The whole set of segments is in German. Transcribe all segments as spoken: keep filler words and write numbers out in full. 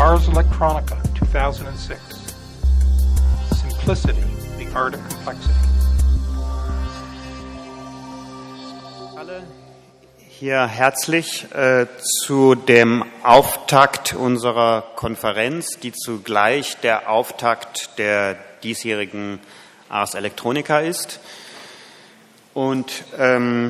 Ars Electronica two thousand six. Simplicity, the art of complexity. Alle hier herzlich äh, zu dem Auftakt unserer Konferenz, die zugleich der Auftakt der diesjährigen Ars Electronica ist. Und ähm,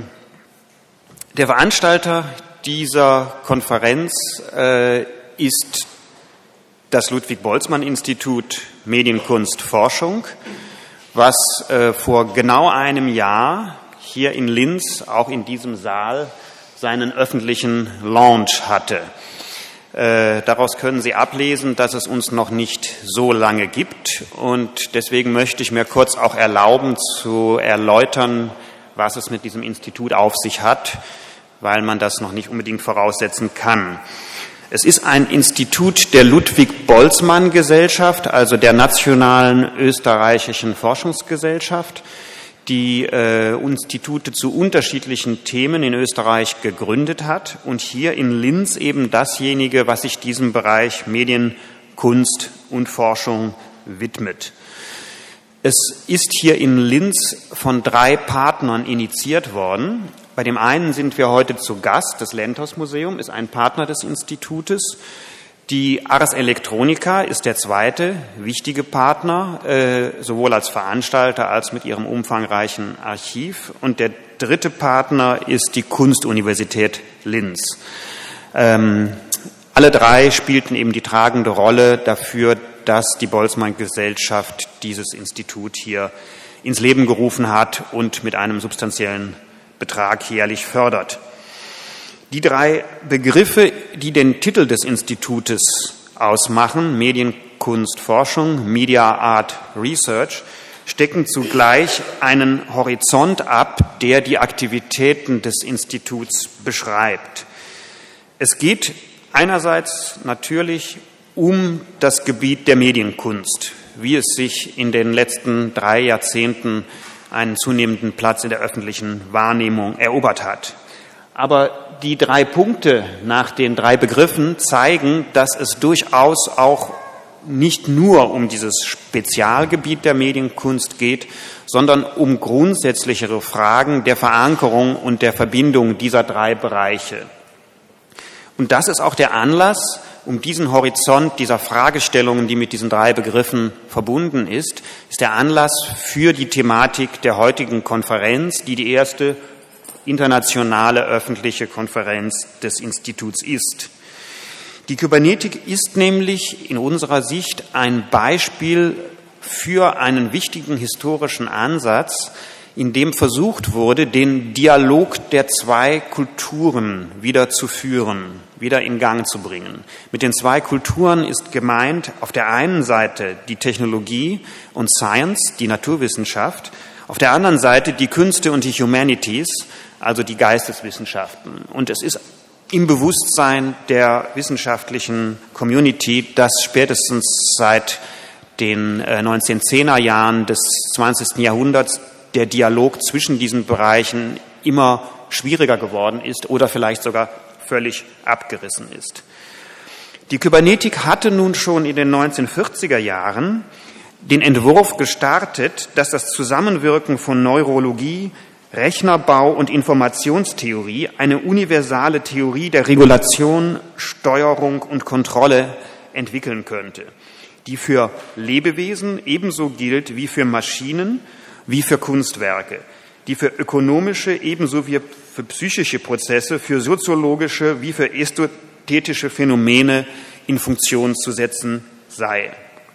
der Veranstalter dieser Konferenz äh, ist das Ludwig-Boltzmann-Institut Medienkunst Forschung, was äh, vor genau einem Jahr hier in Linz, auch in diesem Saal, seinen öffentlichen Launch hatte. Äh, daraus können Sie ablesen, dass es uns noch nicht so lange gibt, und deswegen möchte ich mir kurz auch erlauben zu erläutern, was es mit diesem Institut auf sich hat, weil man das noch nicht unbedingt voraussetzen kann. Es ist ein Institut der Ludwig-Boltzmann-Gesellschaft, also der Nationalen Österreichischen Forschungsgesellschaft, die äh, Institute zu unterschiedlichen Themen in Österreich gegründet hat und hier in Linz eben dasjenige, was sich diesem Bereich Medien, Kunst und Forschung widmet. Es ist hier in Linz von drei Partnern initiiert worden. Bei dem einen sind wir heute zu Gast. Das Lentos-Museum ist ein Partner des Institutes. Die Ars Electronica ist der zweite wichtige Partner, äh, sowohl als Veranstalter als mit ihrem umfangreichen Archiv. Und der dritte Partner ist die Kunstuniversität Linz. Ähm, alle drei spielten eben die tragende Rolle dafür, dass die Boltzmann-Gesellschaft dieses Institut hier ins Leben gerufen hat und mit einem substanziellen Betrag jährlich fördert. Die drei Begriffe, die den Titel des Institutes ausmachen, Medien, Kunst, Forschung, Media, Art, Research, stecken zugleich einen Horizont ab, der die Aktivitäten des Instituts beschreibt. Es geht einerseits natürlich um das Gebiet der Medienkunst, wie es sich in den letzten drei Jahrzehnten einen zunehmenden Platz in der öffentlichen Wahrnehmung erobert hat. Aber die drei Punkte nach den drei Begriffen zeigen, dass es durchaus auch nicht nur um dieses Spezialgebiet der Medienkunst geht, sondern um grundsätzlichere Fragen der Verankerung und der Verbindung dieser drei Bereiche. Und das ist auch der Anlass, um diesen Horizont dieser Fragestellungen, die mit diesen drei Begriffen verbunden ist, ist der Anlass für die Thematik der heutigen Konferenz, die die erste internationale öffentliche Konferenz des Instituts ist. Die Kybernetik ist nämlich in unserer Sicht ein Beispiel für einen wichtigen historischen Ansatz, in dem versucht wurde, den Dialog der zwei Kulturen wieder zu führen, wieder in Gang zu bringen. Mit den zwei Kulturen ist gemeint auf der einen Seite die Technologie und Science, die Naturwissenschaft, auf der anderen Seite die Künste und die Humanities, also die Geisteswissenschaften. Und es ist im Bewusstsein der wissenschaftlichen Community, dass spätestens seit den neunzehnhundertzehner Jahren des zwanzigsten Jahrhunderts der Dialog zwischen diesen Bereichen immer schwieriger geworden ist oder vielleicht sogar völlig abgerissen ist. Die Kybernetik hatte nun schon in den neunzehnhundertvierziger Jahren den Entwurf gestartet, dass das Zusammenwirken von Neurologie, Rechnerbau und Informationstheorie eine universale Theorie der Regulation, Steuerung und Kontrolle entwickeln könnte, die für Lebewesen ebenso gilt wie für Maschinen, wie für Kunstwerke, die für ökonomische ebenso wie für psychische Prozesse, für soziologische wie für ästhetische Phänomene in Funktion zu setzen sei.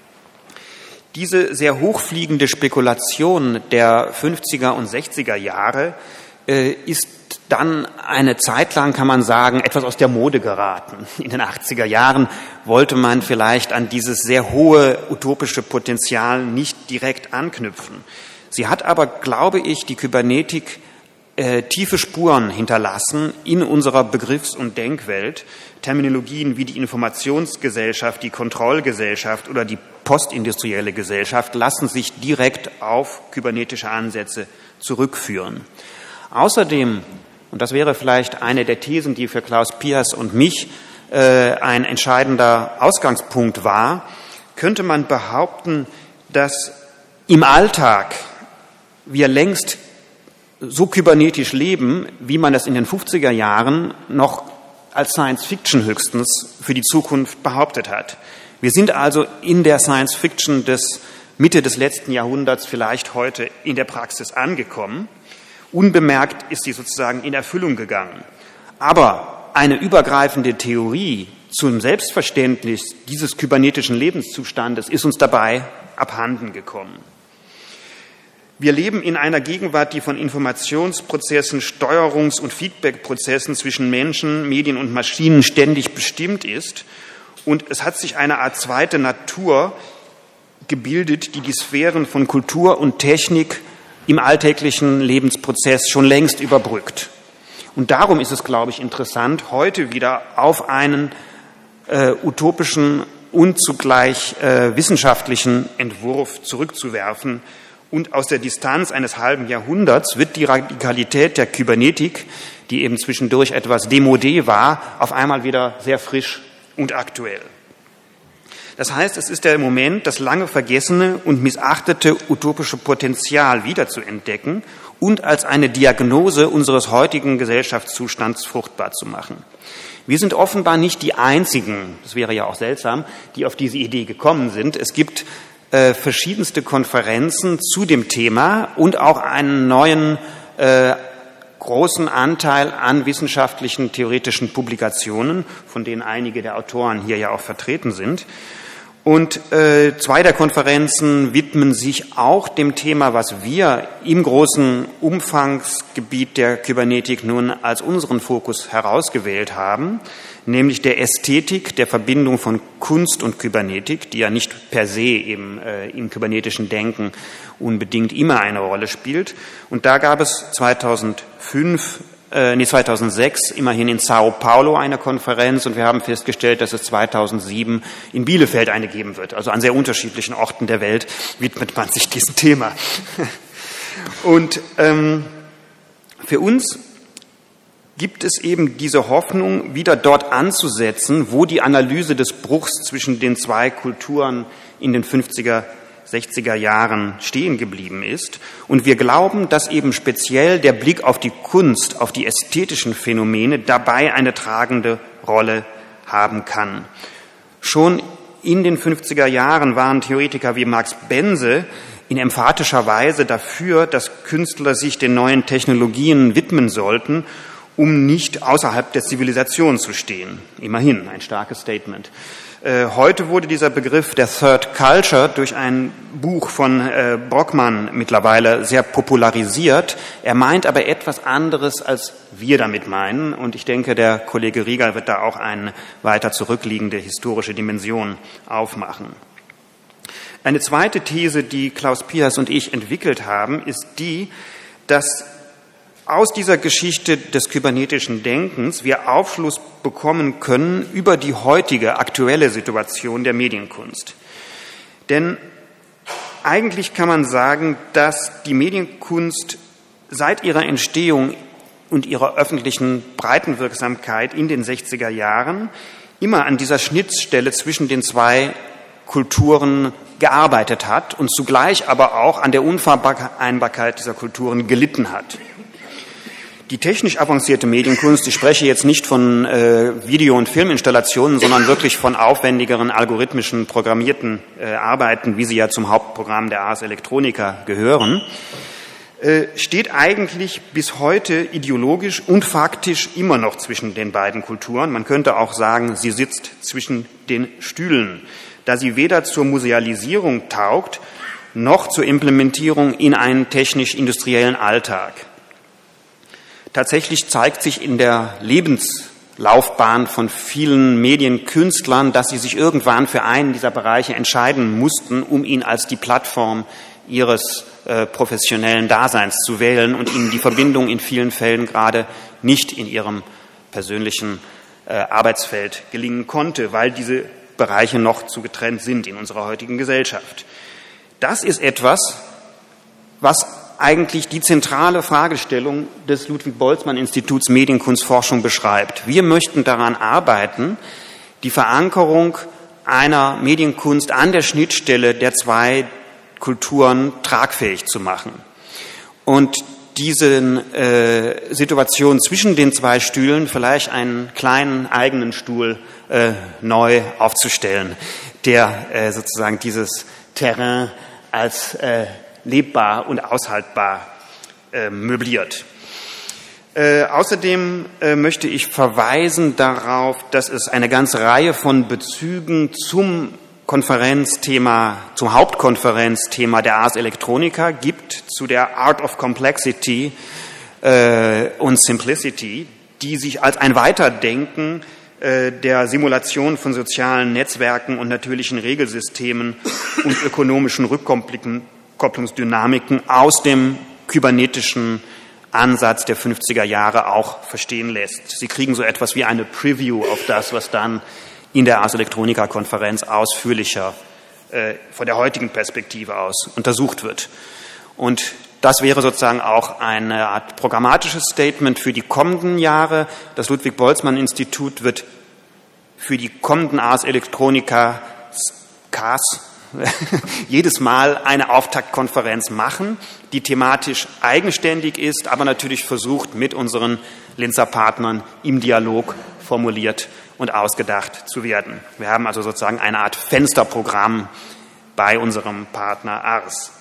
Diese sehr hochfliegende Spekulation der fünfziger und sechziger Jahre äh, ist dann eine Zeit lang, kann man sagen, etwas aus der Mode geraten. In den achtziger Jahren wollte man vielleicht an dieses sehr hohe utopische Potenzial nicht direkt anknüpfen. Sie hat aber, glaube ich, die Kybernetik äh, tiefe Spuren hinterlassen in unserer Begriffs- und Denkwelt. Terminologien wie die Informationsgesellschaft, die Kontrollgesellschaft oder die postindustrielle Gesellschaft lassen sich direkt auf kybernetische Ansätze zurückführen. Außerdem, und das wäre vielleicht eine der Thesen, die für Klaus Piers und mich äh, ein entscheidender Ausgangspunkt war, könnte man behaupten, dass im Alltag wir längst so kybernetisch leben, wie man das in den fünfziger Jahren noch als Science Fiction höchstens für die Zukunft behauptet hat. Wir sind also in der Science Fiction des Mitte des letzten Jahrhunderts vielleicht heute in der Praxis angekommen. Unbemerkt ist sie sozusagen in Erfüllung gegangen. Aber eine übergreifende Theorie zum Selbstverständnis dieses kybernetischen Lebenszustandes ist uns dabei abhanden gekommen. Wir leben in einer Gegenwart, die von Informationsprozessen, Steuerungs- und Feedbackprozessen zwischen Menschen, Medien und Maschinen ständig bestimmt ist. Und es hat sich eine Art zweite Natur gebildet, die die Sphären von Kultur und Technik im alltäglichen Lebensprozess schon längst überbrückt. Und darum ist es, glaube ich, interessant, heute wieder auf einen äh, utopischen und zugleich äh, wissenschaftlichen Entwurf zurückzuwerfen. Und aus der Distanz eines halben Jahrhunderts wird die Radikalität der Kybernetik, die eben zwischendurch etwas démodé war, auf einmal wieder sehr frisch und aktuell. Das heißt, es ist der Moment, das lange vergessene und missachtete utopische Potenzial wiederzuentdecken und als eine Diagnose unseres heutigen Gesellschaftszustands fruchtbar zu machen. Wir sind offenbar nicht die Einzigen, das wäre ja auch seltsam, die auf diese Idee gekommen sind. Es gibt äh, verschiedenste Konferenzen zu dem Thema und auch einen neuen äh, großen Anteil an wissenschaftlichen, theoretischen Publikationen, von denen einige der Autoren hier ja auch vertreten sind. Und äh, zwei der Konferenzen widmen sich auch dem Thema, was wir im großen Umfangsgebiet der Kybernetik nun als unseren Fokus herausgewählt haben, nämlich der Ästhetik, der Verbindung von Kunst und Kybernetik, die ja nicht per se eben äh, im kybernetischen Denken unbedingt immer eine Rolle spielt. Und da gab es zweitausendfünf Äh, nee, zweitausendsechs immerhin in Sao Paulo eine Konferenz und wir haben festgestellt, dass es zweitausendsieben in Bielefeld eine geben wird. Also an sehr unterschiedlichen Orten der Welt widmet man sich diesem Thema. Und ähm, für uns gibt es eben diese Hoffnung, wieder dort anzusetzen, wo die Analyse des Bruchs zwischen den zwei Kulturen in den fünfziger, sechziger Jahren stehen geblieben ist. Und wir glauben, dass eben speziell der Blick auf die Kunst, auf die ästhetischen Phänomene dabei eine tragende Rolle haben kann. Schon in den fünfziger Jahren waren Theoretiker wie Max Bense in emphatischer Weise dafür, dass Künstler sich den neuen Technologien widmen sollten, um nicht außerhalb der Zivilisation zu stehen. Immerhin ein starkes Statement. Heute wurde dieser Begriff der Third Culture durch ein Buch von Brockmann mittlerweile sehr popularisiert. Er meint aber etwas anderes, als wir damit meinen. Und ich denke, der Kollege Rieger wird da auch eine weiter zurückliegende historische Dimension aufmachen. Eine zweite These, die Klaus Piers und ich entwickelt haben, ist die, dass aus dieser Geschichte des kybernetischen Denkens wir Aufschluss bekommen können über die heutige aktuelle Situation der Medienkunst. Denn eigentlich kann man sagen, dass die Medienkunst seit ihrer Entstehung und ihrer öffentlichen Breitenwirksamkeit in den sechziger Jahren immer an dieser Schnittstelle zwischen den zwei Kulturen gearbeitet hat und zugleich aber auch an der Unvereinbarkeit dieser Kulturen gelitten hat. Die technisch avancierte Medienkunst, ich spreche jetzt nicht von äh, Video- und Filminstallationen, sondern wirklich von aufwendigeren, algorithmischen, programmierten äh, Arbeiten, wie sie ja zum Hauptprogramm der Ars Electronica gehören, äh, steht eigentlich bis heute ideologisch und faktisch immer noch zwischen den beiden Kulturen. Man könnte auch sagen, sie sitzt zwischen den Stühlen, da sie weder zur Musealisierung taugt, noch zur Implementierung in einen technisch-industriellen Alltag. Tatsächlich zeigt sich in der Lebenslaufbahn von vielen Medienkünstlern, dass sie sich irgendwann für einen dieser Bereiche entscheiden mussten, um ihn als die Plattform ihres äh, professionellen Daseins zu wählen und ihnen die Verbindung in vielen Fällen gerade nicht in ihrem persönlichen äh, Arbeitsfeld gelingen konnte, weil diese Bereiche noch zu getrennt sind in unserer heutigen Gesellschaft. Das ist etwas, was eigentlich die zentrale Fragestellung des Ludwig-Boltzmann-Instituts Medienkunstforschung beschreibt. Wir möchten daran arbeiten, die Verankerung einer Medienkunst an der Schnittstelle der zwei Kulturen tragfähig zu machen. Und diese äh, Situation zwischen den zwei Stühlen vielleicht einen kleinen eigenen Stuhl äh, neu aufzustellen, der äh, sozusagen dieses Terrain als äh, lebbar und aushaltbar äh, möbliert. Äh, außerdem äh, möchte ich verweisen darauf, dass es eine ganze Reihe von Bezügen zum Konferenzthema, zum Hauptkonferenzthema der Ars Electronica gibt, zu der Art of Complexity äh, und Simplicity, die sich als ein Weiterdenken äh, der Simulation von sozialen Netzwerken und natürlichen Regelsystemen und ökonomischen Rückkopplungsdynamiken aus dem kybernetischen Ansatz der fünfziger Jahre auch verstehen lässt. Sie kriegen so etwas wie eine Preview auf das, was dann in der Ars Electronica-Konferenz ausführlicher äh, von der heutigen Perspektive aus untersucht wird. Und das wäre sozusagen auch eine Art programmatisches Statement für die kommenden Jahre. Das Ludwig-Boltzmann-Institut wird für die kommenden Ars Electronica K A S jedes Mal eine Auftaktkonferenz machen, die thematisch eigenständig ist, aber natürlich versucht, mit unseren Linzer Partnern im Dialog formuliert und ausgedacht zu werden. Wir haben also sozusagen eine Art Fensterprogramm bei unserem Partner Ars.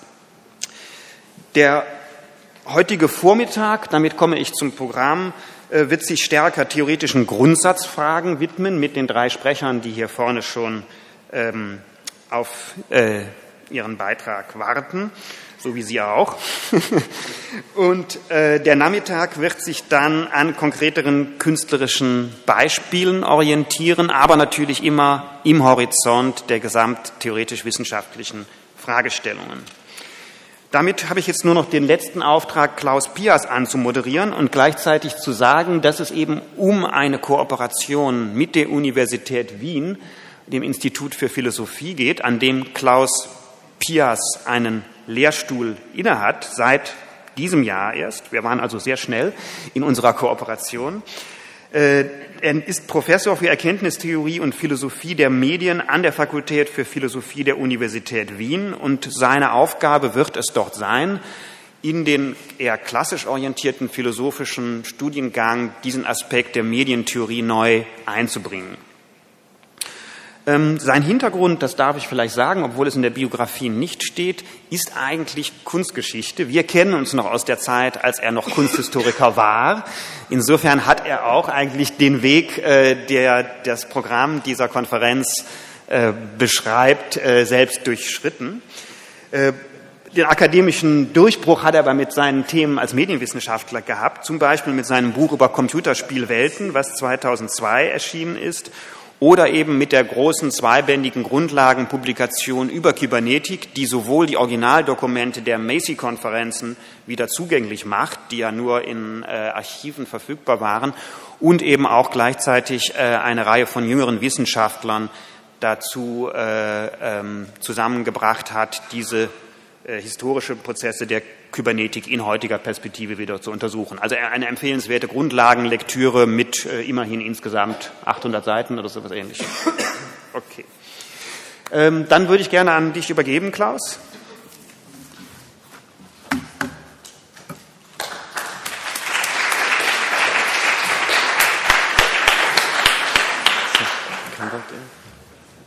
Der heutige Vormittag, damit komme ich zum Programm, wird sich stärker theoretischen Grundsatzfragen widmen mit den drei Sprechern, die hier vorne schon ähm, auf äh, ihren Beitrag warten, so wie Sie auch. Und äh, der Nachmittag wird sich dann an konkreteren künstlerischen Beispielen orientieren, aber natürlich immer im Horizont der gesamttheoretisch-wissenschaftlichen Fragestellungen. Damit habe ich jetzt nur noch den letzten Auftrag, Klaus Pias anzumoderieren und gleichzeitig zu sagen, dass es eben um eine Kooperation mit der Universität Wien, dem Institut für Philosophie geht, an dem Klaus Pias einen Lehrstuhl innehat, seit diesem Jahr erst. Wir waren also sehr schnell in unserer Kooperation. Er ist Professor für Erkenntnistheorie und Philosophie der Medien an der Fakultät für Philosophie der Universität Wien und seine Aufgabe wird es dort sein, in den eher klassisch orientierten philosophischen Studiengang diesen Aspekt der Medientheorie neu einzubringen. Ähm, sein Hintergrund, das darf ich vielleicht sagen, obwohl es in der Biografie nicht steht, ist eigentlich Kunstgeschichte. Wir kennen uns noch aus der Zeit, als er noch Kunsthistoriker war. Insofern hat er auch eigentlich den Weg, äh, der das Programm dieser Konferenz äh, beschreibt, äh, selbst durchschritten. Äh, Den akademischen Durchbruch hat er aber mit seinen Themen als Medienwissenschaftler gehabt, zum Beispiel mit seinem Buch über Computerspielwelten, was zweitausendzwei erschienen ist, oder eben mit der großen zweibändigen Grundlagenpublikation über Kybernetik, die sowohl die Originaldokumente der Macy-Konferenzen wieder zugänglich macht, die ja nur in äh, Archiven verfügbar waren, und eben auch gleichzeitig äh, eine Reihe von jüngeren Wissenschaftlern dazu äh, ähm, zusammengebracht hat, diese äh, historische Prozesse der Kybernetik in heutiger Perspektive wieder zu untersuchen. Also eine empfehlenswerte Grundlagenlektüre mit äh, immerhin insgesamt achthundert Seiten oder so etwas Ähnliches. Okay. Ähm, dann würde ich gerne an dich übergeben, Klaus. Kann das denn?